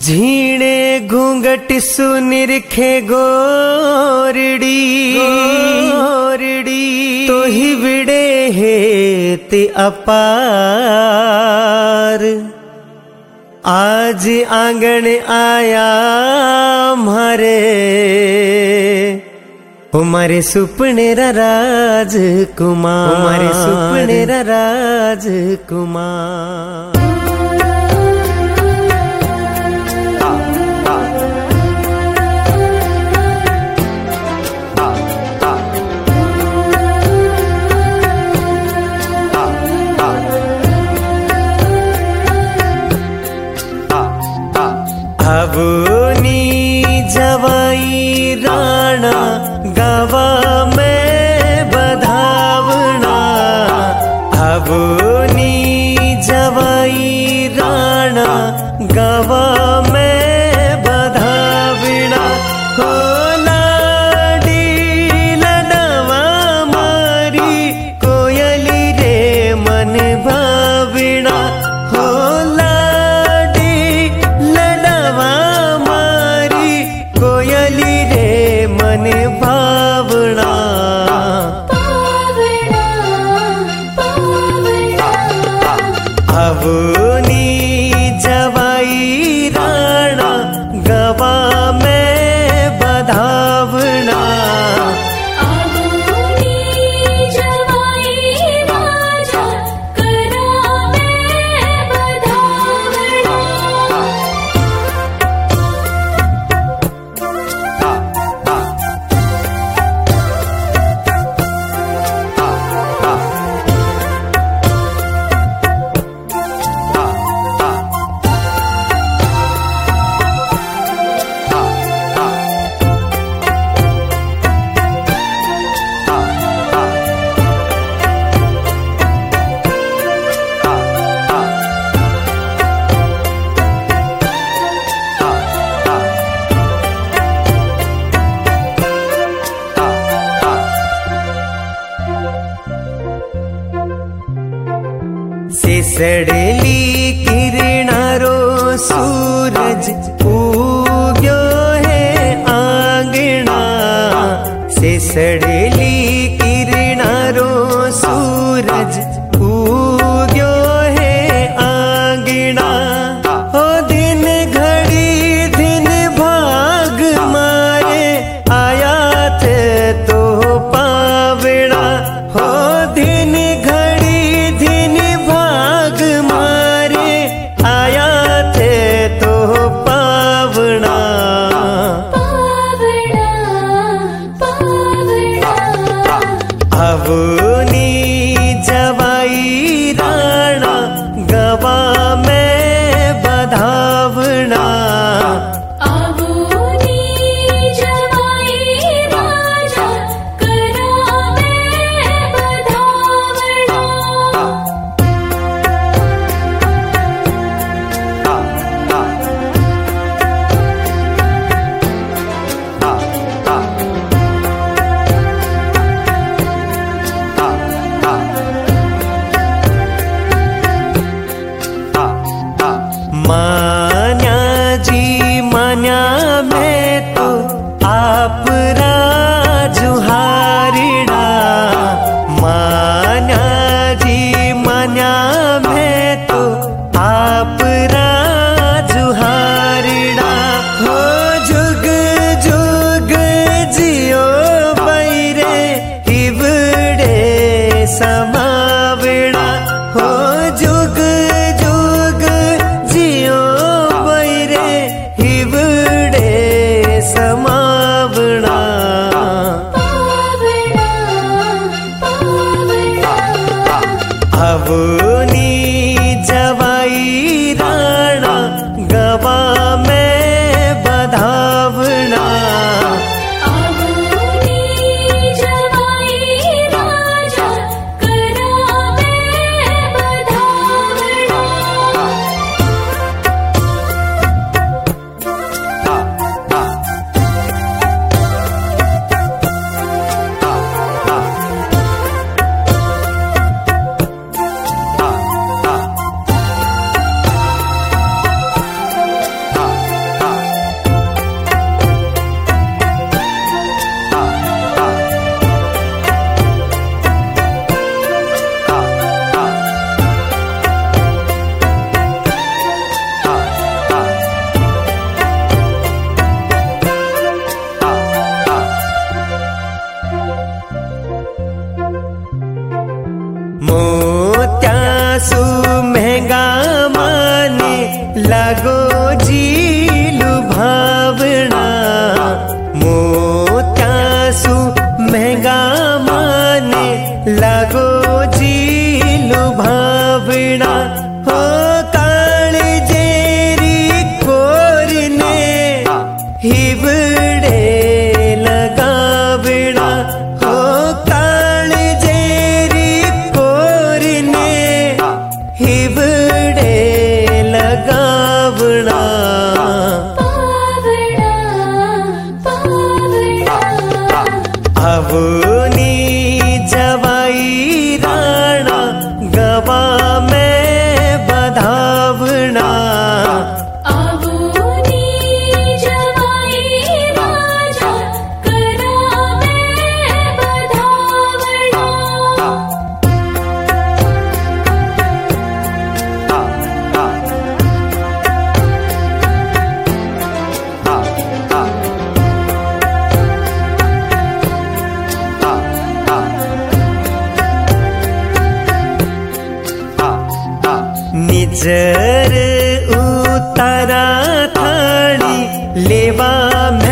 झीणे घूंघट सुनिरखे गोरड़ी तो ही विड़े है ते अपार। आज आंगन आया हमारे सुपने राजकुमार, हमारे सुपने राजकुमार। अबनी जवाई राणा गवा में बधावना, अबनी जवाई राणा गवा में बधावना। हो लाडी लडवा मारी कोयली रे मन भावना, हो लाडी लडवा मारी कोयली रे मन भावना। अबनी जवाई राणा गवा में बधावना, अबनी जवाई राजा करा में बधावना। सिसड़ली किरणारो सूरज उग्यो है आंगना, सिसड़ली किरणारो सूरज उग्यो है आंगना। हो दिन घड़ी दिन भाग मारे आया थे तो पावना, हो दिन घड़ी दिन भाग मारे आया थे तो पावना। पावना पावना जी लुभावना मोत्यासु महंगा माने लागो जी लुभावना हो काळजेरी कोरने हिवड़े लगावना हो काळजेरी कोरने हिवड़े लगावना पावड़ा पावड़ा अवनी जवाई राणा गवा में बधावना अवनी जवाई राजा करावे बधावड़ा निजर उतारा थाली लेवा